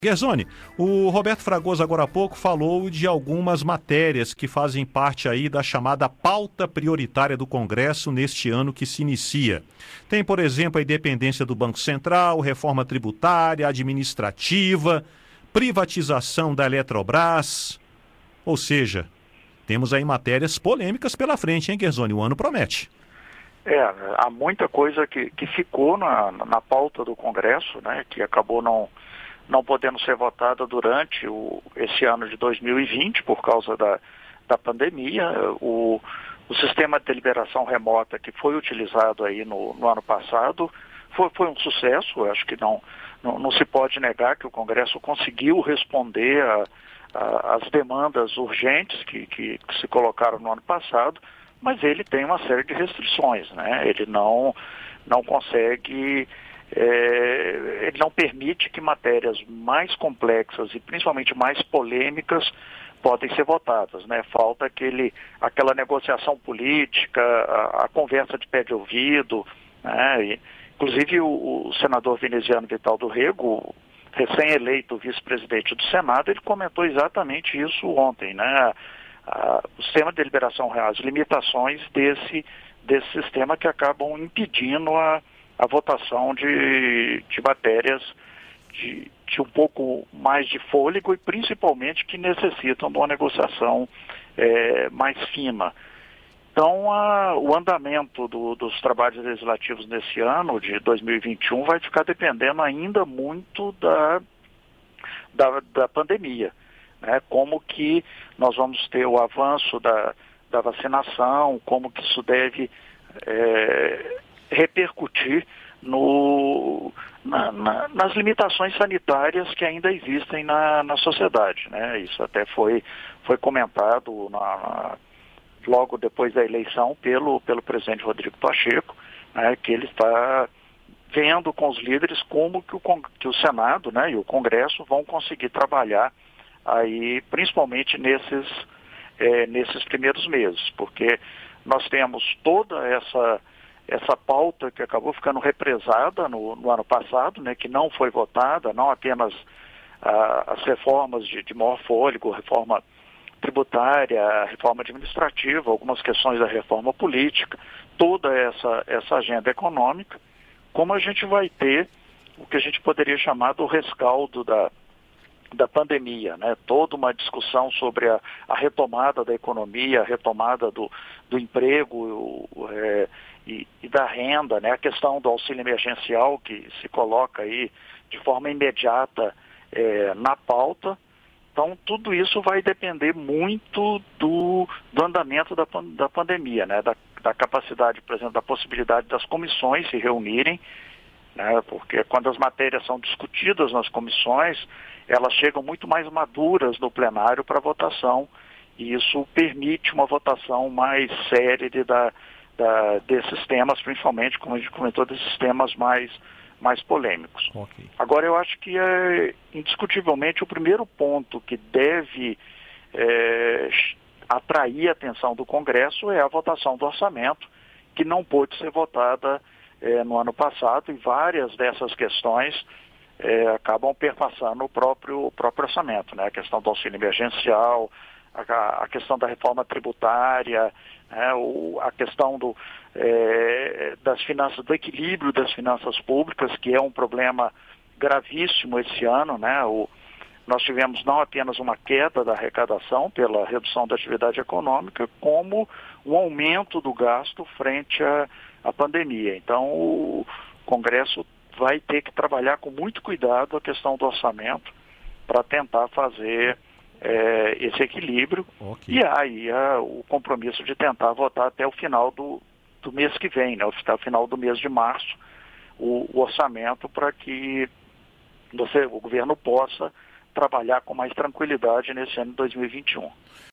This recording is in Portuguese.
Guerzoni, o Roberto Fragoso agora há pouco falou de algumas matérias que fazem parte aí da chamada pauta prioritária do Congresso neste ano que se inicia. Tem, por exemplo, a independência do Banco Central, reforma tributária, administrativa, privatização da Eletrobras. Ou seja, temos aí matérias polêmicas pela frente, hein, Guerzoni? O ano promete. Há muita coisa que ficou na pauta do Congresso, né, que acabou não podendo ser votada durante esse ano de 2020 por causa da pandemia. O sistema de deliberação remota que foi utilizado aí no ano passado foi um sucesso. Eu acho que não se pode negar que o Congresso conseguiu responder às demandas urgentes que se colocaram no ano passado, mas ele tem uma série de restrições, né? Ele não consegue... ele não permite que matérias mais complexas e principalmente mais polêmicas podem ser votadas, né? Falta aquela negociação política, a conversa de pé de ouvido, né? Inclusive o senador veneziano Vital do Rego, recém-eleito vice-presidente do Senado, ele comentou exatamente isso ontem, né? O sistema de deliberação real, as limitações desse sistema que acabam impedindo a votação de matérias de um pouco mais de fôlego e principalmente que necessitam de uma negociação mais fina. Então, o andamento dos trabalhos legislativos nesse ano, de 2021, vai ficar dependendo ainda muito da pandemia, né? Como que nós vamos ter o avanço da vacinação, como que isso deve repercutir nas limitações sanitárias que ainda existem na sociedade, né? Isso até foi comentado logo depois da eleição pelo presidente Rodrigo Pacheco, né? Que ele está vendo com os líderes como que o Senado, né, e o Congresso vão conseguir trabalhar aí, principalmente nesses primeiros meses, porque nós temos toda essa pauta que acabou ficando represada no ano passado, né, que não foi votada, não apenas as reformas de maior fôlego, reforma tributária, reforma administrativa, algumas questões da reforma política, toda essa agenda econômica, como a gente vai ter o que a gente poderia chamar do rescaldo da pandemia, né? Toda uma discussão sobre a retomada da economia, a retomada do emprego e da renda, né? A questão do auxílio emergencial que se coloca aí de forma imediata na pauta. Então, tudo isso vai depender muito do andamento da pandemia, né? Da capacidade, por exemplo, da possibilidade das comissões se reunirem, né? Porque quando as matérias são discutidas nas comissões, elas chegam muito mais maduras no plenário para votação, e isso permite uma votação mais séria desses temas, principalmente, como a gente comentou, desses temas mais polêmicos. Okay. Agora, eu acho que indiscutivelmente o primeiro ponto que deve atrair a atenção do Congresso é a votação do orçamento, que não pôde ser votada no ano passado, e várias dessas questões acabam perpassando o próprio orçamento, né? A questão do auxílio emergencial, a questão da reforma tributária, a questão das finanças, do equilíbrio das finanças públicas, que é um problema gravíssimo esse ano, né? Nós tivemos não apenas uma queda da arrecadação pela redução da atividade econômica, como um aumento do gasto frente à pandemia. Então, o Congresso vai ter que trabalhar com muito cuidado a questão do orçamento para tentar fazer esse equilíbrio. Okay. E aí o compromisso de tentar votar até o final do mês que vem, né? Até o final do mês de março, o orçamento, para que o governo possa trabalhar com mais tranquilidade nesse ano de 2021.